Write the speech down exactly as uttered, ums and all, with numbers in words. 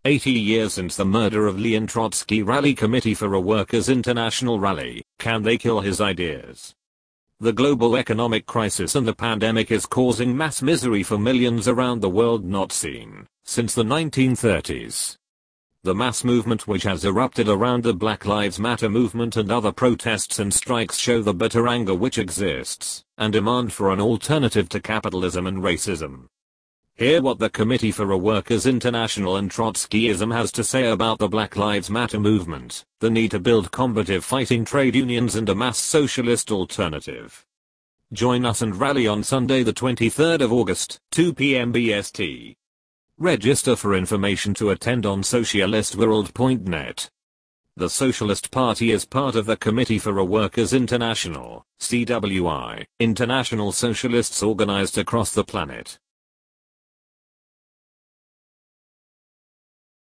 eighty years since the murder of Leon Trotsky. Rally Committee for a Workers' International Rally. Can they kill his ideas? The global economic crisis and the pandemic is causing mass misery for millions around the world not seen since the nineteen thirties. The mass movement which has erupted around the Black Lives Matter movement and other protests and strikes show the bitter anger which exists and demand for an alternative to capitalism and racism. Hear what the Committee for a Workers' International and Trotskyism has to say about the Black Lives Matter movement, the need to build combative fighting trade unions and a mass socialist alternative. Join us and rally on Sunday the twenty-third of August, two p m B S T. Register for information to attend on socialist world dot net. The Socialist Party is part of the Committee for a Workers' International, C W I, international socialists organized across the planet.